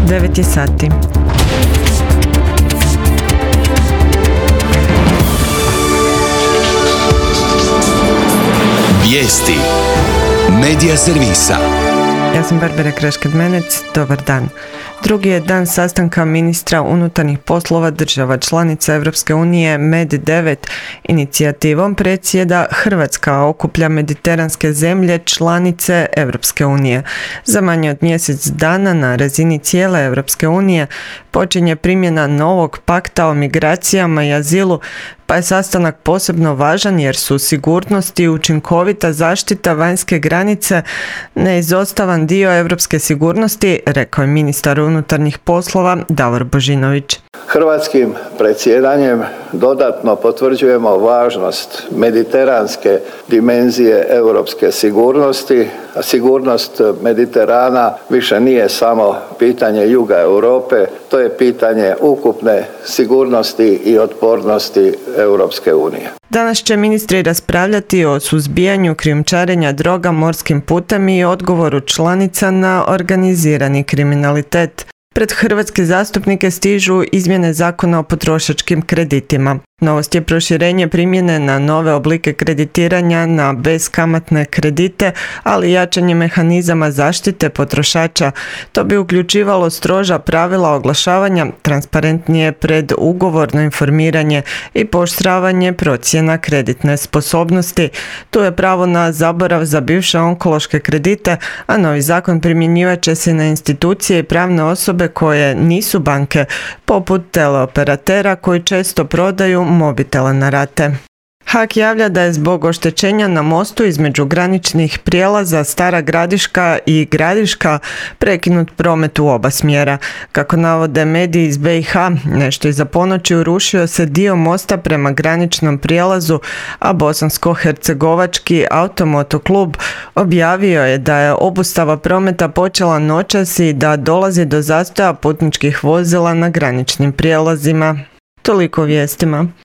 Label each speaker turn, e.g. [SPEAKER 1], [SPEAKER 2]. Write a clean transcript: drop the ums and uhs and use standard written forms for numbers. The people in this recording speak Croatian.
[SPEAKER 1] 9 je sati.
[SPEAKER 2] Vijesti Medija servisa.
[SPEAKER 1] Ja sam Barbara Kraškad-Menec, dobar dan. Drugi je dan sastanka ministra unutarnjih poslova država članica Europske unije MED9. Inicijativom predsjeda Hrvatska, okuplja mediteranske zemlje članice Europske unije. Za manje od mjesec dana na razini cijele Europske unije počinje primjena novog pakta o migracijama i azilu, pa je sastanak posebno važan jer su sigurnost i učinkovita zaštita vanjske granice neizostavan dio europske sigurnosti, rekao je ministar unutarnjih poslova Davor Božinović.
[SPEAKER 3] Hrvatskim predsjedanjem dodatno potvrđujemo važnost mediteranske dimenzije europske sigurnosti, a sigurnost Mediterana više nije samo pitanje juga Europe, to je pitanje ukupne sigurnosti i otpornosti Europske unije.
[SPEAKER 1] Danas će ministri raspravljati o suzbijanju krijumčarenja droga morskim putem i odgovoru članica na organizirani kriminalitet. Pred hrvatske zastupnike stižu izmjene Zakona o potrošačkim kreditima. Novost je proširenje primjene na nove oblike kreditiranja na beskamatne kredite, ali i jačanje mehanizama zaštite potrošača. To bi uključivalo stroža pravila oglašavanja, transparentnije predugovorno informiranje i pooštravanje procjena kreditne sposobnosti. Tu je pravo na zaborav za bivše onkološke kredite, a novi zakon primjenjivat će se na institucije i pravne osobe koje nisu banke, poput teleoperatera koji često prodaju mobitele na rate. HAK javlja da je zbog oštećenja na mostu između graničnih prijelaza Stara Gradiška i Gradiška prekinut promet u oba smjera. Kako navode mediji iz BiH, nešto iza ponoći urušio se dio mosta prema graničnom prijelazu, a Bosansko-hercegovački automotoklub objavio je da je obustava prometa počela noćas i da dolazi do zastoja putničkih vozila na graničnim prijelazima. Toliko o vijestima.